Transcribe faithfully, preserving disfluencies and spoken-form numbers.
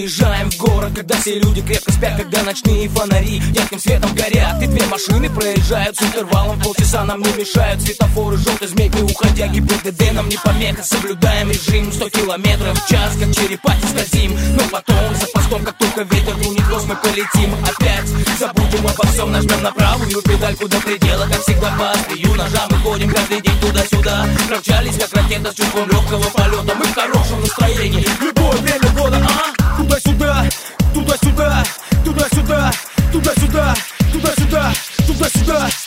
выезжаем в город, когда все люди крепко спят, когда ночные фонари ярким светом горят, и две машины проезжают с интервалом в полчаса. Нам не мешают светофоры, желтый змей, не уходя, ГИБДД нам не помеха. Соблюдаем режим сто километров в час, как черепахи скользим. Но потом за постом, как только ветер дунет, хвост, мы полетим опять. Забудем обо всем, нажмем на правую педальку до предела, как всегда по острию ножа. Мы ходим каждый день туда-сюда, промчались как ракета с чувством легкого полета. Мы в хорошем настроении в любое время года, а? Туда-сюда, туда-сюда, туда-сюда, туда-сюда, туда-сюда, туда-сюда.